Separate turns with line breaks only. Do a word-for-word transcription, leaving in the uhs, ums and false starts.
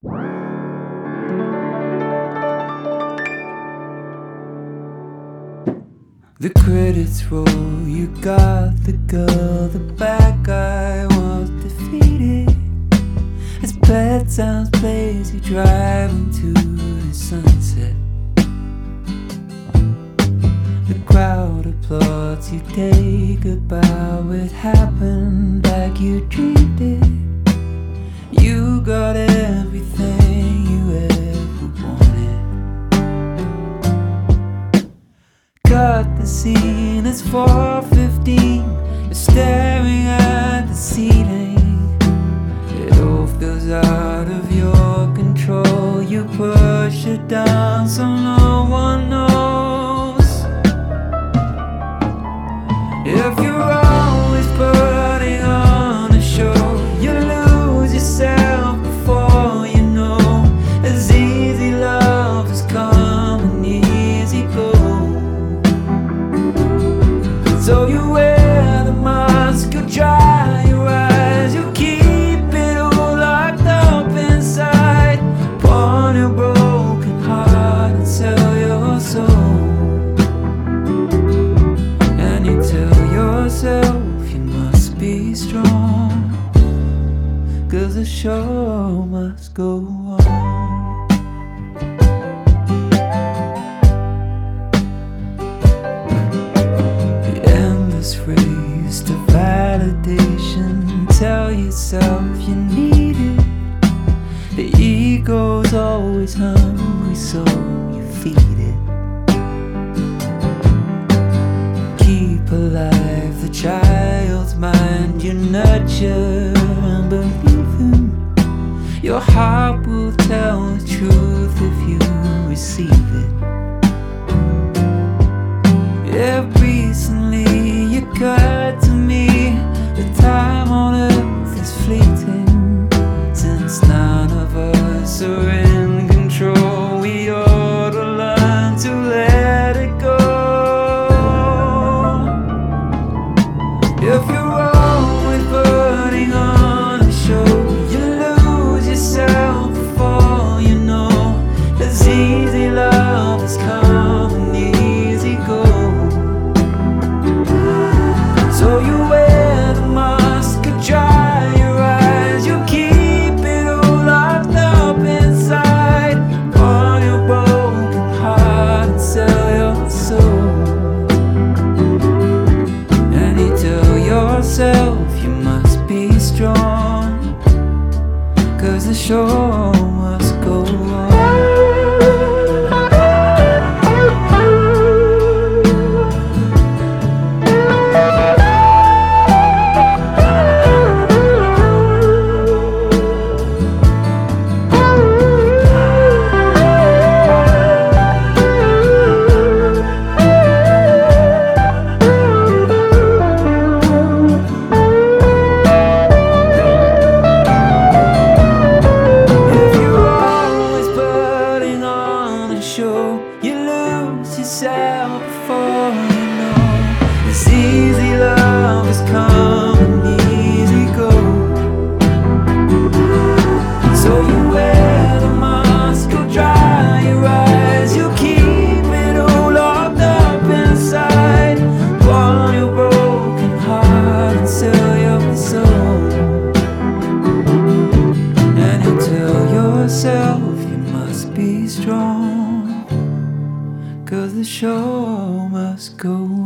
The credits roll, you got the girl, the bad guy was defeated. As Pet Sounds plays, you drive into the sunset. The crowd applauds, you take a bow, it happened like you dreamed it. You got everything you ever wanted. Cut the scene, it's four fifteen. You're staring at the ceiling. It all feels out of your control. You push it down so no one knows. If you're always putting on a show, you lose yourself before you know. As easy love has come and easy go. So you wear the mask, you dry your eyes, you keep it all locked up inside. Pawn your broken heart and sell your soul. And you tell yourself you must be strong, 'cause the show must go on. Race to validation, tell yourself you need it. The ego's always hungry, so you feed it. Keep alive the child's mind, you nurture and believe him. Your heart will tell the truth if you receive it. Yeah, recently you cut to me, the time on earth is fleeting. Since none of us are in control, we ought to learn to let it go. If you're always putting on a show, you lose yourself before you know. As easy love has come and easy go. So you wear the mask, you dry your eyes, you keep it all locked up inside. On your broken heart and sell your soul. And you tell yourself you must be strong, 'cause the show must go on. You lose yourself before you know. This easy love has come and easy go. So you wear the mask, you dry your eyes, you keep it all locked up inside. Burn your broken heart and sell your soul. And you tell yourself you must be strong, 'cause the show must go on.